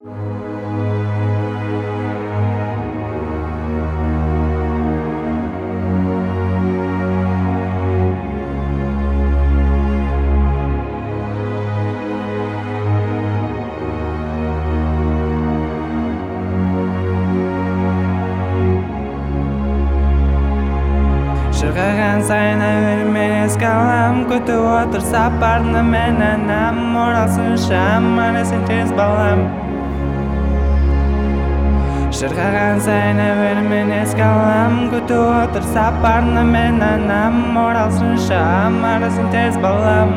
Шырқаған сайын әуелмен еске алам, күтіп отыр сапарны мен анам, оралсын шам, сен тез балам. Шырқаған сайын әуелмен еске алам, күтіп отыр сапарны мен анам, оралсын шам, сен тез балам.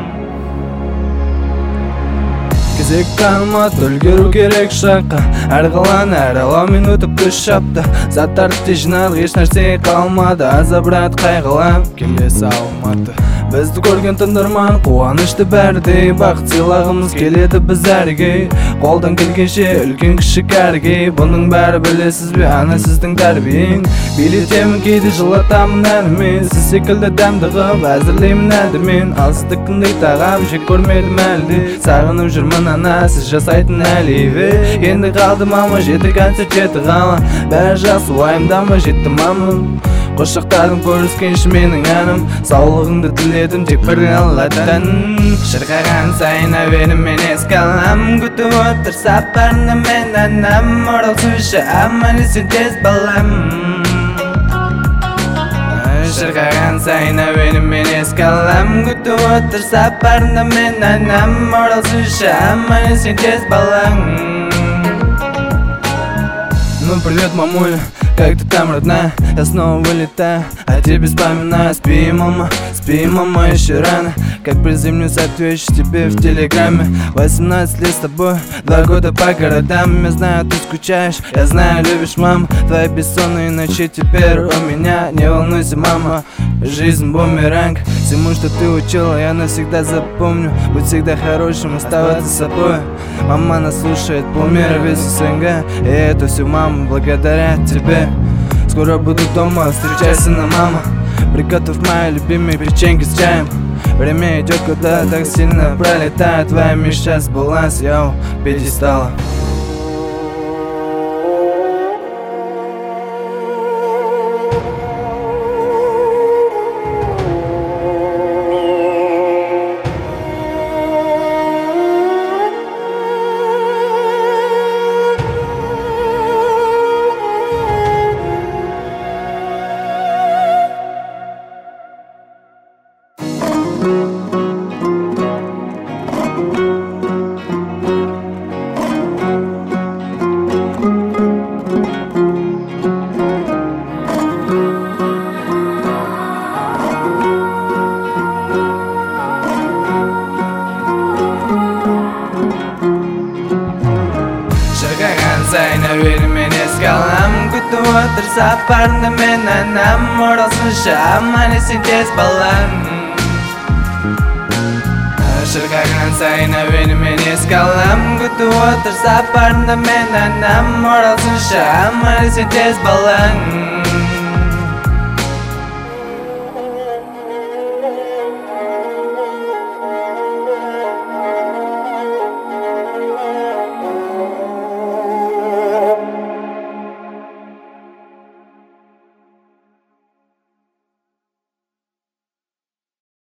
Кезек қалмады, үлгеру керек шаққа, әр қаланы әр алаумен өтіп күш шапты. Заттарды жинадық, еш нәрсе қалмады, азабырат қайғылап келесі алматы. Бізді көрген тыңдарман қуанышты бәрдей, бақыт сыйлағымыз келеді біз әрге. Қолдан келгенше үлкен кішік әрге, бұның бәрі білесіз бе ана сіздің тәрбиең. Билетемін кейде жылатамын әнімен, сіз секілді дәмді қып әзірлеймін әдімен. Ал сізді күндей тағам жек көрмедім әлде, сағынып жүрмін ана сіз жасайтын әлеве. Енді қалды мама жеті концерт жеті қала, бәрі жақсы уайымдама жетті мамам. Қошақтадым көріскенші менің әнім, саулығыңды тіледім тек бір алладан. Шырқаған сайын әуеніммен еске алам, күтіп отыр сапарны мен анам, оралсыншы аман сен тез балам. Шырқаған сайын әуеніммен еске алам, күтіп отыр сапарны мен анам, оралсыншы аман сен тез балам. Ну привет, мамуля, как ты там, родная? Я снова вылетаю, а тебе вспоминаю. Спи, мама, еще рано. Как приземлюсь, отвечу тебе в телеграме. 18 лет с тобой, 2 года по городам. Я знаю, ты скучаешь, я знаю, любишь, мама. Твои бессонные ночи теперь у меня. Не волнуйся, мама, жизнь бумеранг. Всему, что ты учила, я навсегда запомню. Будь всегда хорошим, оставаться собой. Мама нас слушает, полмира весь СНГ. И это все, мама, благодаря тебе. Скоро буду дома, встречайся на мама. Приготовь мои любимые печеньки с чаем. Время идет, куда так сильно пролетает. Твоя мечта сбылась, я у пьедестала. Сайын әуеліммен еске алам, күтіп отыр сапарны мен анам, оралсыншы аман сен тез балам. Шырқаған сайын әуеліммен еске алам, күтіп отыр сапарны мен анам, оралсыншы аман сен тез балам.